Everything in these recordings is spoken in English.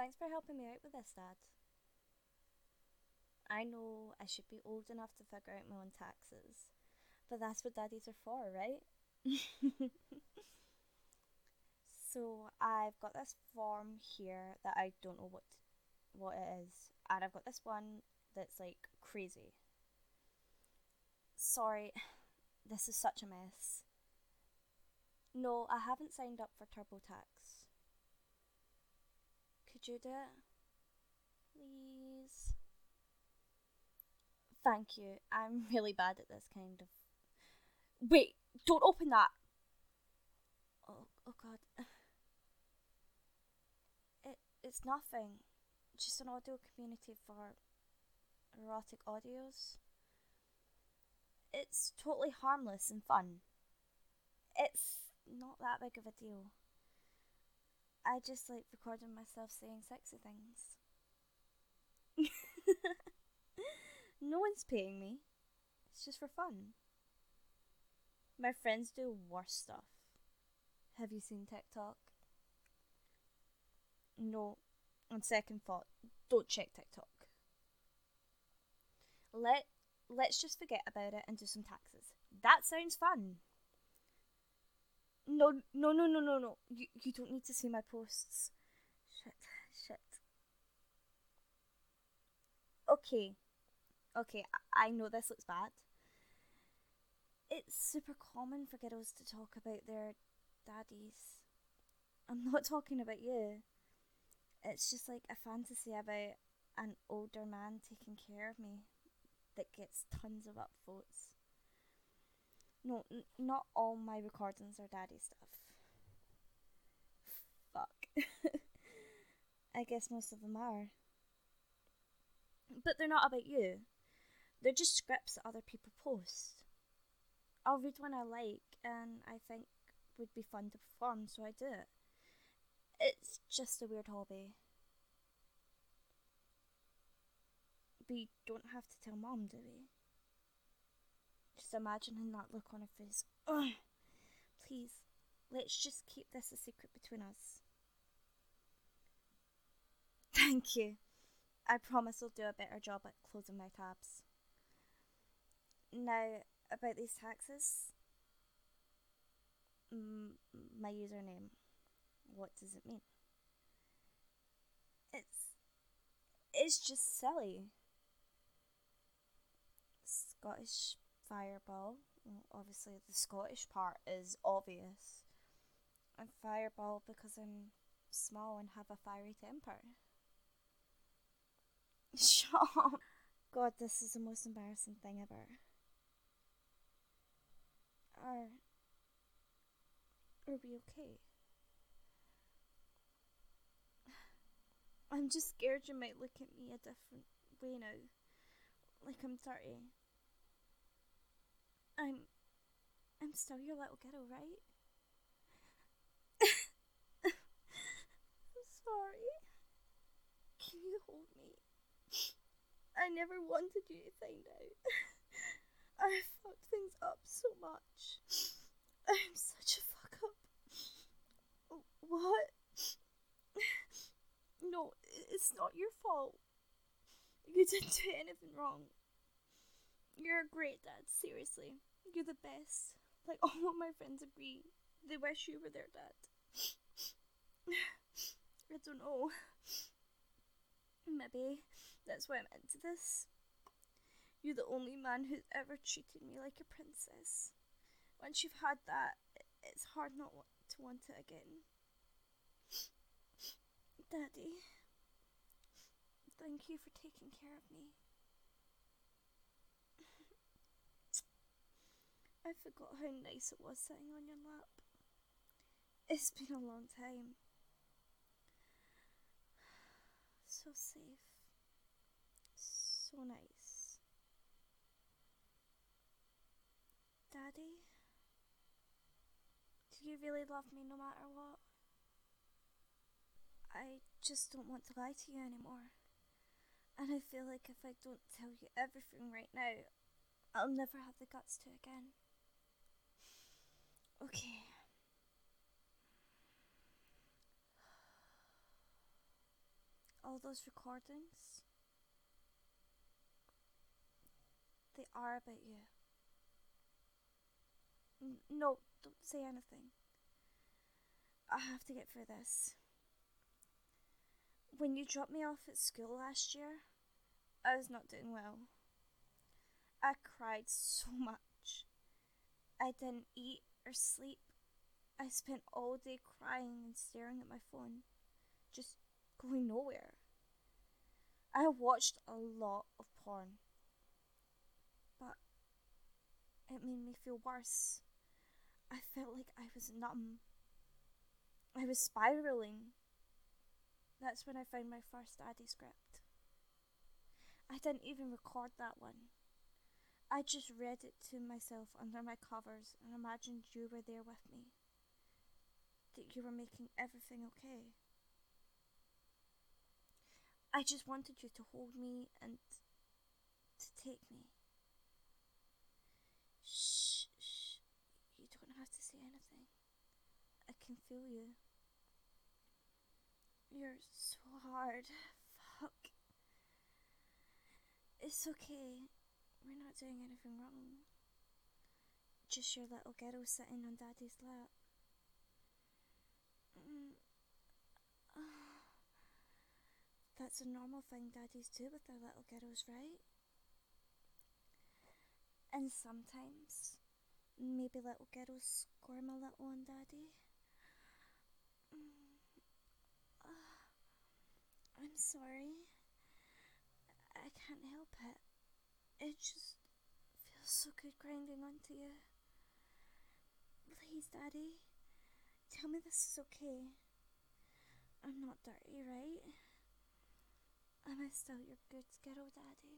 Thanks for helping me out with this, Dad. I know I should be old enough to figure out my own taxes, but that's what daddies are for, right? So I've got this form here that I don't know what it is, and I've got this one that's like crazy. Sorry, this is such a mess. No, I haven't signed up for TurboTax. Could you do it, please? Thank you. I'm really bad at this kind of. Wait, don't open that. Oh God. It's nothing. Just an audio community for erotic audios. It's totally harmless and fun. It's not that big of a deal. I just like recording myself saying sexy things. No one's paying me. It's just for fun. My friends do worse stuff. Have you seen TikTok? No. On second thought, don't check TikTok. Let let's just forget about it and do some taxes. That sounds fun. No, no, no, no, no, no. You don't need to see my posts. Shit, shit. Okay, okay. I know this looks bad. It's super common for girls to talk about their daddies. I'm not talking about you. It's just like a fantasy about an older man taking care of me that gets tons of upvotes. No, not all my recordings are daddy stuff. Fuck. I guess most of them are. But they're not about you. They're just scripts that other people post. I'll read one I like and I think would be fun to perform, so I do it. It's just a weird hobby. We don't have to tell Mom, do we? Just imagining that look on her face. Ugh. Please, let's just keep this a secret between us. Thank you. I promise I'll do a better job at closing my tabs. Now, about these taxes, my username. What does it mean? It's it's just silly. Scottish Fireball. Well, obviously, the Scottish part is obvious. And Fireball because I'm small and have a fiery temper. Shut up. God, this is the most embarrassing thing ever. Are are we okay? I'm just scared you might look at me a different way now. Like I'm 30. I'm I'm still your little girl, right? I'm sorry. Can you hold me? I never wanted you to find out. I fucked things up so much. I'm such a fuck up. What? No, it's not your fault. You didn't do anything wrong. You're a great dad, seriously. You're the best. Like, all of my friends agree. They wish you were their dad. I don't know. Maybe that's why I'm into this. You're the only man who's ever treated me like a princess. Once you've had that, it's hard not to want it again. Daddy, thank you for taking care of me. I forgot how nice it was sitting on your lap. It's been a long time. So safe. So nice. Daddy, do you really love me no matter what? I just don't want to lie to you anymore. And I feel like if I don't tell you everything right now, I'll never have the guts to again. Okay. all those recordings, they are about you. No, don't say anything. I have to get through this. When you dropped me off at school last year, I was not doing well. I cried so much. I didn't eat or sleep. I spent all day crying and staring at my phone, just going nowhere. I watched a lot of porn, but it made me feel worse. I felt like I was numb. I was spiraling. That's when I found my first Addy script. I didn't even record that one. I just read it to myself under my covers and imagined you were there with me. That you were making everything okay. I just wanted you to hold me and to take me. Shh, shh. You don't have to say anything. I can feel you. You're so hard. Fuck. It's okay. We're not doing anything wrong. Just your little girl sitting on Daddy's lap. That's a normal thing daddies do with their little girls, right? And sometimes, maybe little girls squirm a little on Daddy. I'm sorry. I can't help it. It just feels so good grinding onto you. Please, Daddy, tell me this is okay. I'm not dirty, right? Am I still your good girl, Daddy?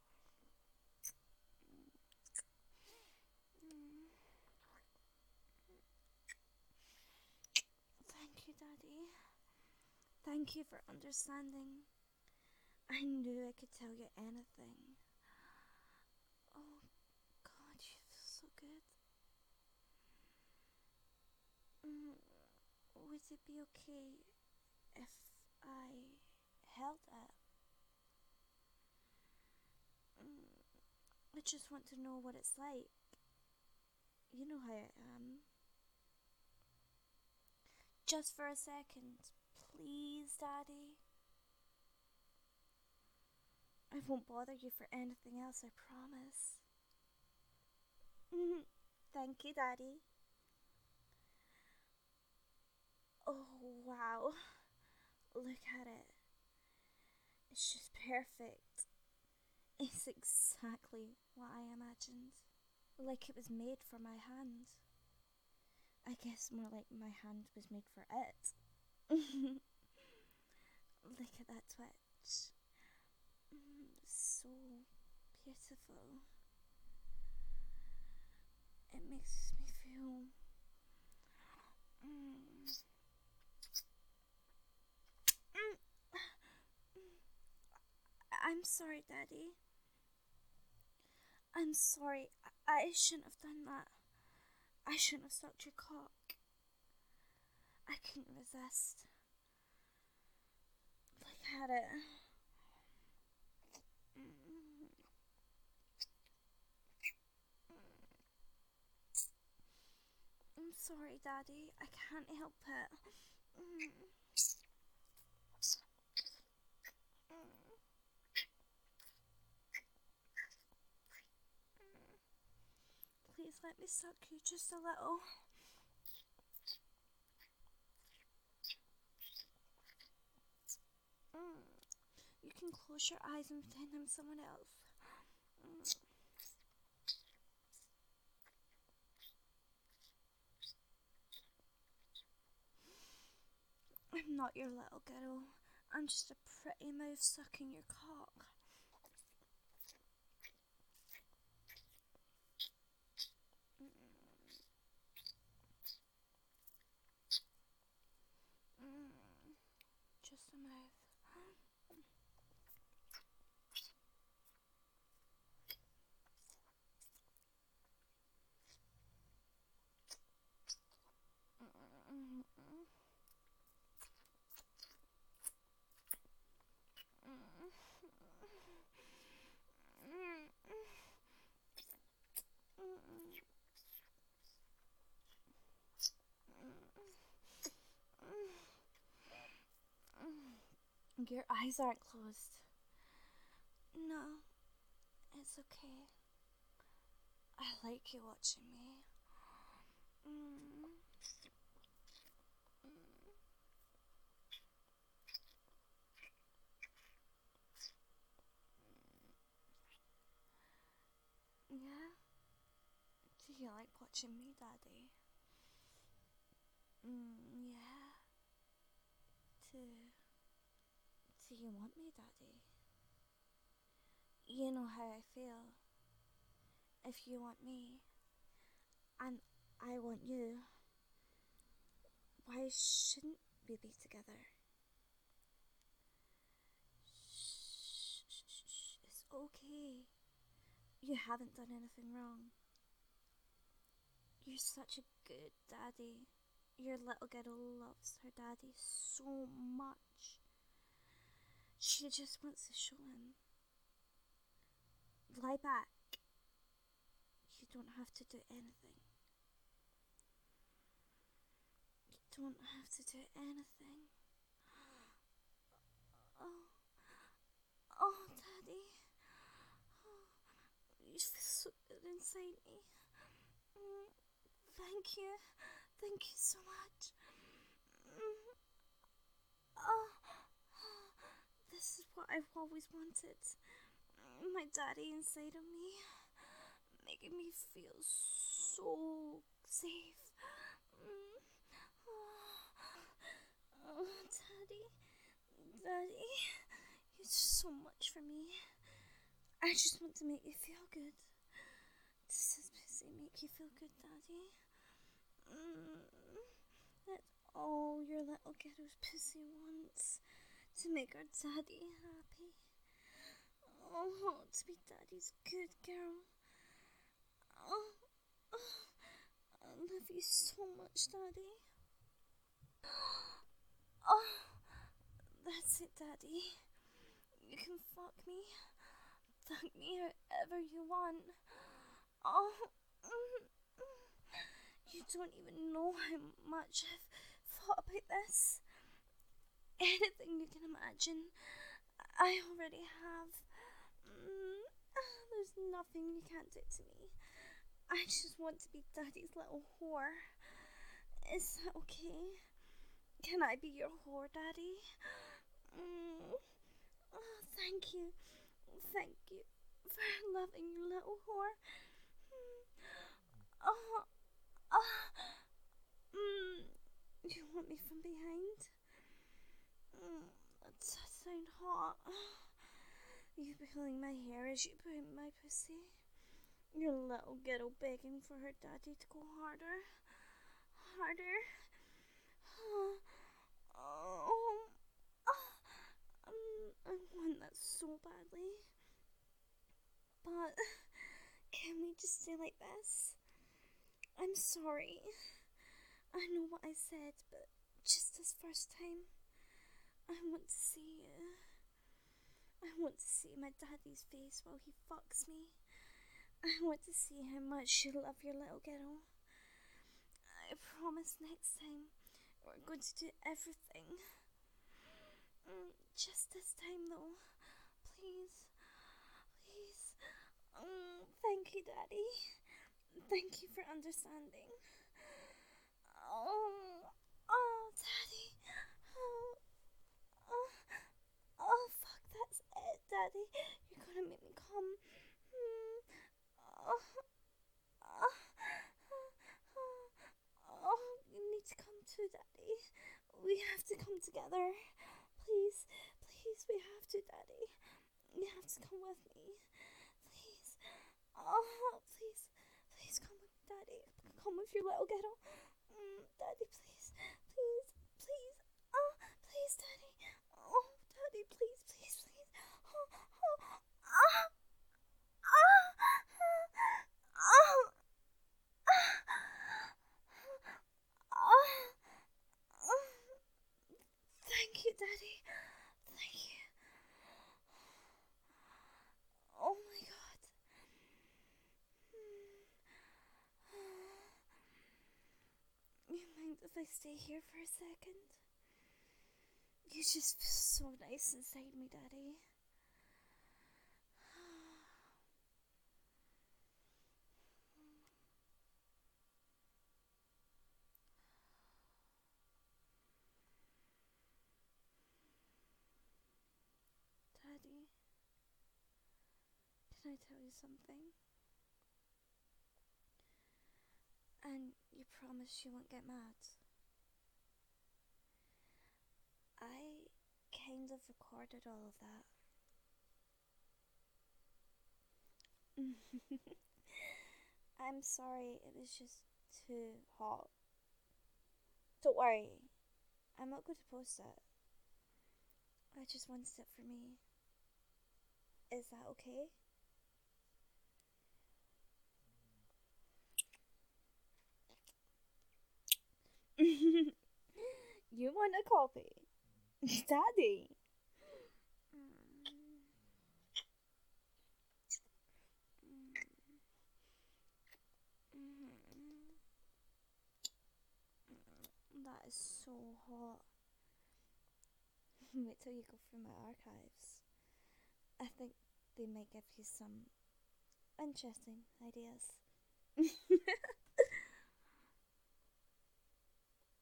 Thank you, Daddy. Thank you for understanding. I knew I could tell you anything. Oh, God, you feel so good. Would it be okay if I held it? I just want to know what it's like. You know how I am. Just for a second, please, Daddy. I won't bother you for anything else, I promise. Thank you, Daddy. Oh, wow. Look at it. It's just perfect. It's exactly what I imagined. Like it was made for my hand. I guess more like my hand was made for it. Look at that twitch. So beautiful. It makes me feel... I'm sorry, Daddy. I'm sorry. I shouldn't have done that. I shouldn't have sucked your cock. I couldn't resist. Look at it. I'm sorry, Daddy. I can't help it. Please let me suck you just a little. You can close your eyes and pretend I'm someone else. I'm not your little girl. I'm just a pretty mouth sucking your cock. Just a mouth. Your eyes aren't closed. No, it's okay. I like you watching me. Mm. Yeah? Do you like watching me, Daddy? Yeah. Do you want me, Daddy? You know how I feel. If you want me, and I want you, why shouldn't we be together? Shh, it's okay. You haven't done anything wrong. You're such a good daddy. Your little girl loves her daddy so much. She just wants to show him. Lie back. You don't have to do anything. You don't have to do anything. Oh, oh, Daddy. Oh, you feel so good inside me. Thank you. Thank you so much. Oh, this is what I've always wanted. My daddy inside of me, making me feel so safe. Oh, Daddy, Daddy, you do so much for me. I just want to make you feel good. Does this pussy make you feel good, Daddy? That's all your little girl's pussy wants, to make her daddy happy. Oh, to be daddy's good girl. Oh, I love you so much, Daddy. Oh, that's it, Daddy. You can fuck me however you want. Oh, you don't even know how much I've thought about this. Anything you can imagine, I already have. There's nothing you can't do to me. I just want to be Daddy's little whore. Is that okay? Can I be your whore, Daddy? Oh, thank you. Thank you for loving your little whore. Oh, oh, you want me from behind? That does sound hot. You pulling my hair as you put in my pussy. Your little girl begging for her daddy to go harder. Harder. Oh, I want that so badly. But can we just stay like this? I'm sorry. I know what I said, but just this first time, I want to see you. I want to see my daddy's face while he fucks me. I want to see how much you love your little girl. I promise next time we're going to do everything. Just this time though. Please. Please. Thank you, Daddy. Thank you for understanding. Oh, Daddy. Oh, fuck, that's it, Daddy. You're gonna make me come. You need to come too, Daddy. We have to come together. Please, please, we have to, Daddy. You have to come with me. Please. Please, please come with Daddy. Come with your little girl. Daddy, please, please, please. Oh, please, Daddy. Oh, Daddy, please, please, please. Oh, oh, oh, oh, Thank you, Daddy. Thank you. Oh my god. You mind if I stay here for a second? You just feel so nice inside me, Daddy. Daddy, can I tell you something? And you promise you won't get mad? I kind of recorded all of that. I'm sorry, it was just too hot. Don't worry, I'm not going to post it. I just wanted it for me. Is that okay? You want a copy? Daddy! That is so hot. Wait till you go through my archives. I think they might give you some interesting ideas.